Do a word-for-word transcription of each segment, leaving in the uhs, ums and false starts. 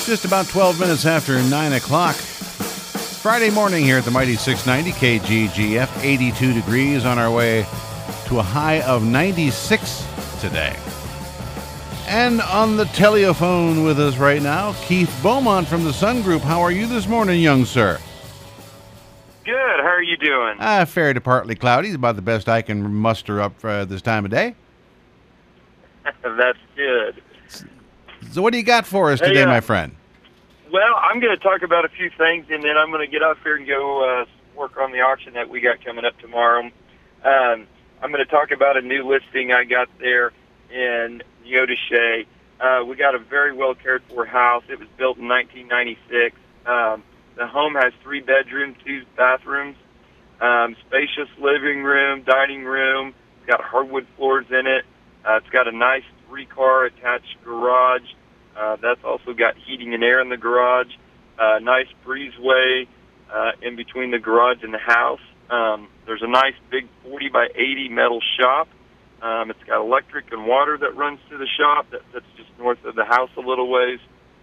Just about twelve minutes after nine o'clock. Friday morning here at the Mighty six ninety K G G F. eighty-two degrees on our way to a high of ninety-six today. And on the telephone with us right now, Keith Beaumont from the Sun Group. How are you this morning, young sir? Good. How are you doing? Uh, fair to partly cloudy. It's about the best I can muster up for uh, this time of day. That's good. So what do you got for us Hey, today, uh, my friend? Well, I'm going to talk about a few things, and then I'm going to get up here and go uh, work on the auction that we got coming up tomorrow. Um, I'm going to talk about a new listing I got there in Neodesha. Uh, we got a very well cared for house. It was built in nineteen ninety-six. Um, the home has three bedrooms, two bathrooms, um, spacious living room, dining room. It's got hardwood floors in it. Uh, it's got a nice three-car attached garage. Uh, that's also got heating and air in the garage. Uh, nice breezeway uh, in between the garage and the house. Um, there's a nice big forty by eighty metal shop. Um, it's got electric and water that runs to the shop. That, that's just north of the house a little ways.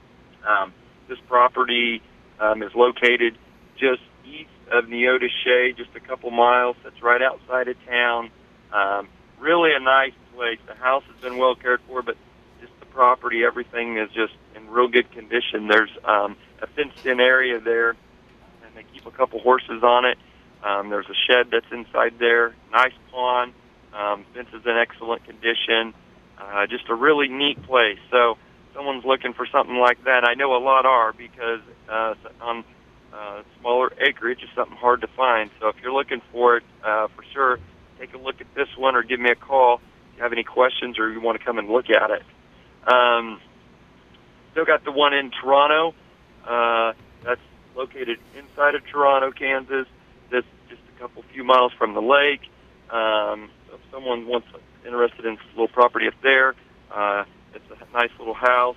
Um, this property um, is located just east of Neodesha, just a couple miles. That's right outside of town. Um, really a nice place. The house has been well cared for, but just the property, everything is just in real good condition. There's um, a fenced-in area there, and they keep a couple horses on it. Um, there's a shed that's inside there. Nice pond. Um, fence is in excellent condition. Uh, just a really neat place. So someone's looking for something like that. I know a lot are because uh, on uh, smaller acreage is something hard to find. So if you're looking for it, uh, for sure, take a look at this one or give me a call if you have any questions or you want to come and look at it. Um, still got the one in Toronto. Uh, that's located inside of Toronto, Kansas. That's just a couple few miles from the lake. Um, so if someone wants interested in a little property up there, uh, it's a nice little house.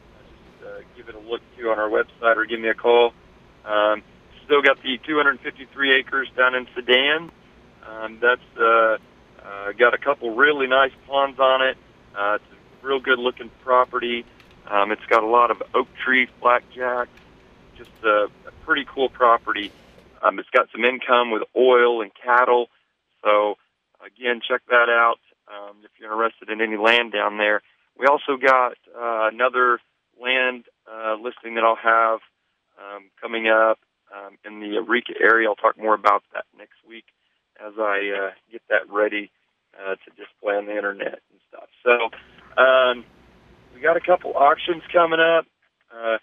Just uh, give it a look too on our website or give me a call. Um, still got the two hundred fifty-three acres down in Sedan. Um, that's uh, uh, got a couple really nice ponds on it. Uh, it's a real good-looking property. Um, it's got a lot of oak trees, blackjacks, just a, a pretty cool property. Um, it's got some income with oil and cattle. So, again, check that out um, if you're interested in any land down there. We also got uh, another land uh, listing that I'll have um, coming up um, in the Eureka area. I'll talk more about that next week as I uh, get that ready uh, to display on the internet and stuff. So um, we got a couple auctions coming up uh,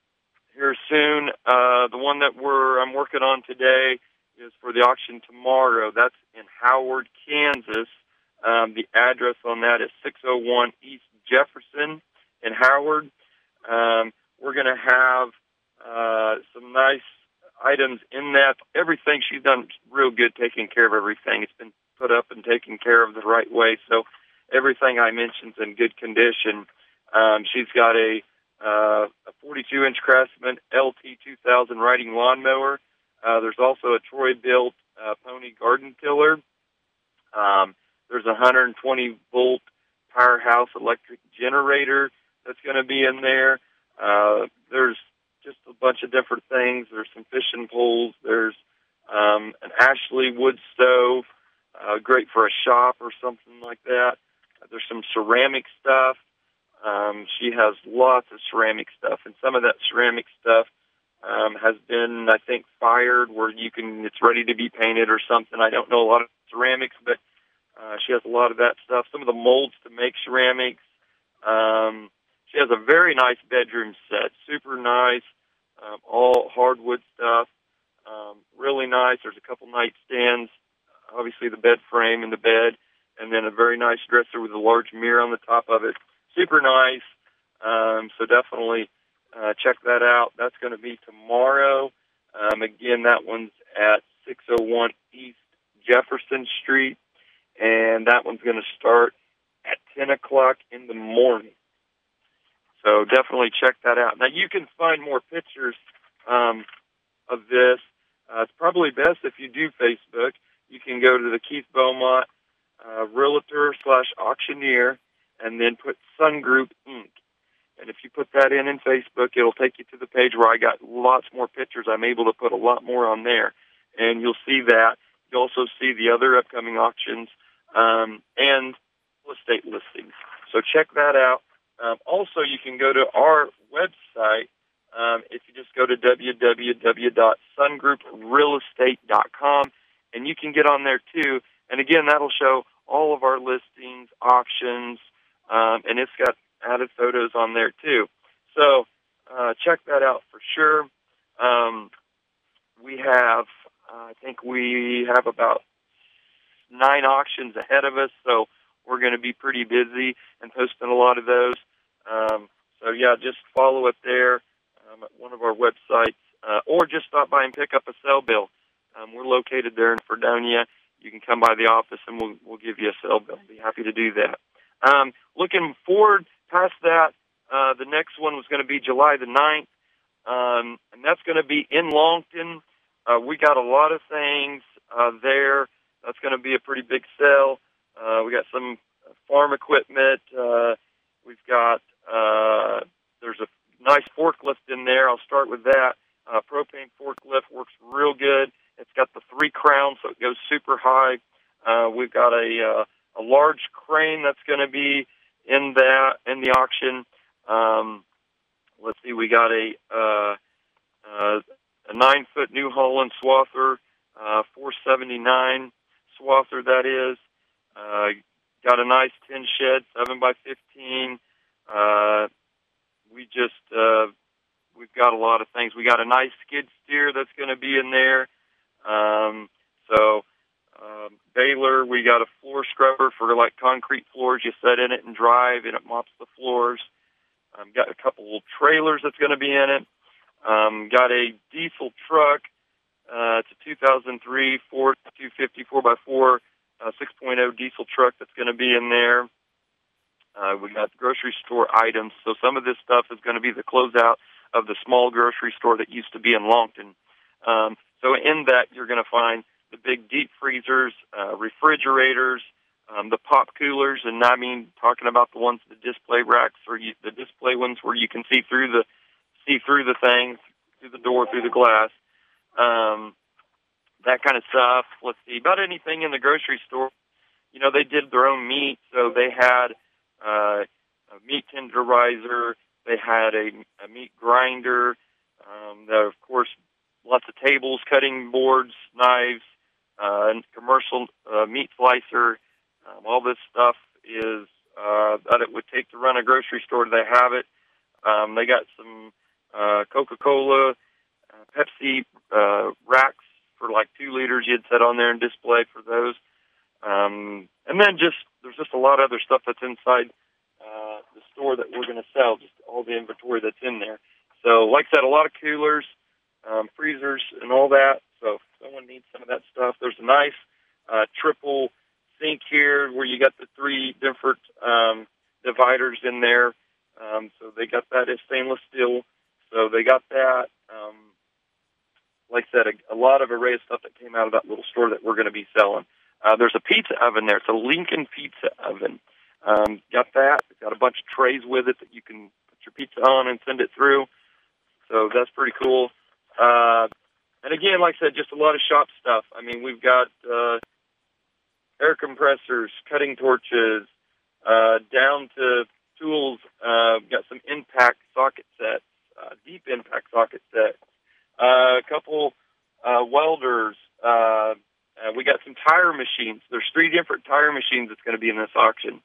here soon. Uh, the one that we're I'm working on today is for the auction tomorrow. That's in Howard, Kansas. Um, the address on that is six oh one East Jefferson in Howard. Um, we're going to have uh, some nice items in that. Everything, she's done real good taking care of everything. It's been put up and taken care of the right way. So everything I mentioned is in good condition. Um, she's got a, uh, a forty-two inch Craftsman L T two thousand riding lawnmower. Uh, there's also a Troy-built uh, pony garden tiller. Um, there's a one hundred twenty volt powerhouse electric generator that's going to be in there. Uh, there's just a bunch of different things. There's some fishing poles. There's um, an Ashley wood stove, uh, great for a shop or something like that. There's some ceramic stuff. Um, she has lots of ceramic stuff, and some of that ceramic stuff um, has been, I think, fired where you can. It's ready to be painted or something. I don't know a lot of ceramics, but uh, she has a lot of that stuff. Some of the molds to make ceramics. Um, she has a very nice bedroom set, super nice, um, all hardwood stuff, um, really nice. There's a couple nightstands, obviously the bed frame and the bed, and then a very nice dresser with a large mirror on the top of it. Super nice. Um, so definitely uh, check that out. That's going to be tomorrow. Um, again, that one's at six oh one East Jefferson Street, and that one's going to start at ten o'clock in the morning. So definitely check that out. Now, you can find more pictures um, of this. Uh, it's probably best if you do Facebook. You can go to the Keith Beaumont uh, Realtor slash Auctioneer and then put Sun Group Incorporated. And if if you put that in in Facebook, it'll take you to the page where I got lots more pictures. I'm able to put a lot more on there, and you'll see that. You'll also see the other upcoming auctions um, and real estate listings. So check that out. Um, also, you can go to our website. Um, if you just go to w w w dot sun group real estate dot com, and you can get on there too. And again, that'll show all of our listings, auctions, um, and it's got added photos on there too. So uh, check that out for sure. Um, we have, uh, I think we have about nine auctions ahead of us, so we're going to be pretty busy and posting a lot of those. Um, so yeah, just follow it there um, at one of our websites, uh, or just stop by and pick up a cell bill. Um, we're located there in Fredonia. You can come by the office and we'll we'll give you a cell bill. Be happy to do that. Um, looking forward past that, uh, the next one was going to be July the ninth, um, and that's going to be in Longton. Uh, we got a lot of things uh, there. That's going to be a pretty big sale. Uh, we got some farm equipment. Uh, we've got, uh, there's a nice forklift in there. I'll start with that. Uh, propane forklift works real good. It's got the three crowns, so it goes super high. Uh, we've got a uh, a large crane that's going to be in that in the auction. Um, let's see, we got a uh, uh, a nine foot New Holland swather, uh, four seventy nine swather that is. Uh, got a nice tin shed, seven by fifteen. Uh, we just uh, we've got a lot of things. We got a nice skid steer that's going to be in there. Um, so, um, baler, we got a floor scrubber for like concrete floors. You set in it and drive and it mops the floors. Um, got a couple of trailers that's going to be in it. Um, got a diesel truck. Uh, it's a two thousand three Ford two fifty four by four, uh, six point oh diesel truck that's going to be in there. Uh, we got grocery store items. So some of this stuff is going to be the closeout of the small grocery store that used to be in Longton. Um, So in that, you're going to find the big deep freezers, uh, refrigerators, um, the pop coolers, and I mean talking about the ones, the display racks, or you, the display ones where you can see through the see through the thing, through the door, through the glass, um, that kind of stuff. Let's see, about anything in the grocery store. You know, they did their own meat, so they had uh, a meat tenderizer, they had a, a meat grinder, um, that of course. Lots of tables, cutting boards, knives, uh, and commercial uh, meat slicer. Um, all this stuff is uh, that it would take to run a grocery store. They have it. Um, they got some uh, Coca-Cola, uh, Pepsi uh, racks for like two liters. You'd set on there and display for those. Um, and then just there's just a lot of other stuff that's inside uh, the store that we're going to sell. Just all the inventory that's in there. So, like I said, a lot of coolers. Um, freezers and all that. So if someone needs some of that stuff, there's a nice uh, triple sink here where you got the three different um, dividers in there. Um, so they got that as stainless steel. So they got that. Um, like I said, a, a lot of array of stuff that came out of that little store that we're going to be selling. Uh, there's a pizza oven there. It's a Lincoln pizza oven. Um, got that. It's got a bunch of trays with it that you can put your pizza on and send it through. So that's pretty cool. Uh, and again, like I said, just a lot of shop stuff. I mean, we've got uh, air compressors, cutting torches, uh, down to tools. Uh, we've got some impact socket sets, uh, deep impact socket sets, uh, a couple uh, welders. Uh, uh, we got some tire machines. There's three different tire machines that's going to be in this auction.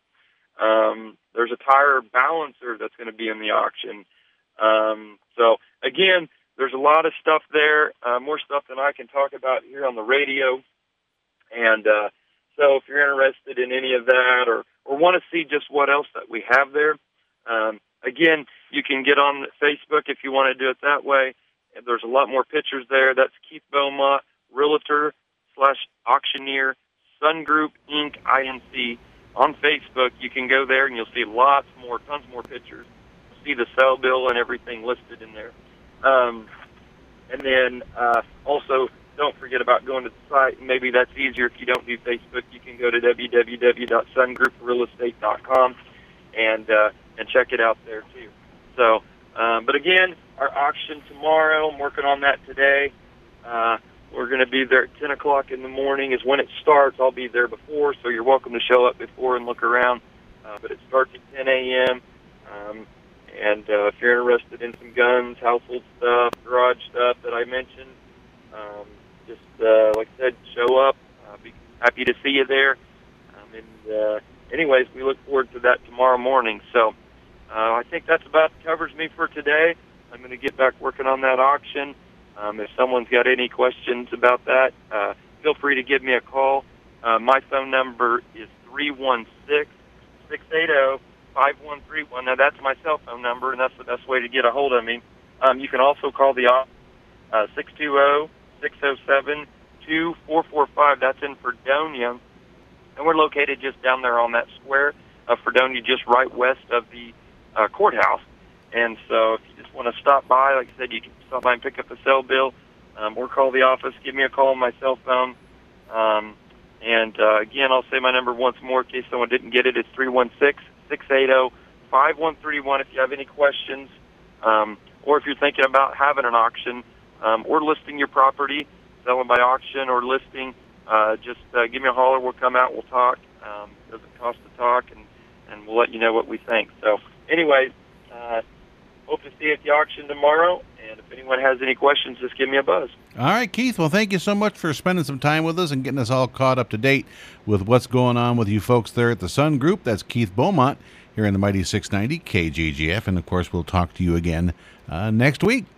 Um, there's a tire balancer that's going to be in the auction. Um, so, again, there's a lot of stuff there, uh, more stuff than I can talk about here on the radio. And uh, so if you're interested in any of that or, or want to see just what else that we have there, um, again, you can get on Facebook if you want to do it that way. And there's a lot more pictures there. That's Keith Belmont, Realtor slash Auctioneer, Sun Group, Incorporated, I N C. On Facebook, you can go there and you'll see lots more, tons more pictures. You'll see the sale bill and everything listed in there. Um, and then uh, also, don't forget about going to the site. Maybe that's easier if you don't do Facebook. You can go to w w w dot sun group real estate dot com and uh, and check it out there too. So, um, but again, our auction tomorrow, I'm working on that today. Uh, we're going to be there at ten o'clock in the morning is when it starts. I'll be there before, so you're welcome to show up before and look around. Uh, but it starts at ten a.m., um, and uh, if you're interested in some guns, household stuff, garage stuff that I mentioned, um, just, uh, like I said, show up. I'll be happy to see you there. Um, and uh, anyways, we look forward to that tomorrow morning. So uh, I think that's about covers me for today. I'm going to get back working on that auction. Um, if someone's got any questions about that, uh, feel free to give me a call. Uh, my phone number is three one six, six eight zero, five one three one. Now, that's my cell phone number, and that's the best way to get a hold of me. Um, you can also call the office, uh, six two zero, six zero seven, two four four five. That's in Fredonia. And we're located just down there on that square of Fredonia, just right west of the uh, courthouse. And so if you just want to stop by, like I said, you can stop by and pick up the cell bill, um, or call the office. Give me a call on my cell phone. Um, and, uh, again, I'll say my number once more in case someone didn't get it. It's three one six, six eight zero, five one three one if you have any questions, um, or if you're thinking about having an auction um, or listing your property, selling by auction or listing, uh, just uh, give me a holler. We'll come out. We'll talk. Um, it doesn't cost to talk, and, and we'll let you know what we think. So, anyways, uh, hope to see you at the auction tomorrow, and if anyone has any questions, just give me a buzz. All right, Keith. Well, thank you so much for spending some time with us and getting us all caught up to date with what's going on with you folks there at the Sun Group. That's Keith Beaumont here in the Mighty six ninety K G G F, and, of course, we'll talk to you again uh, next week.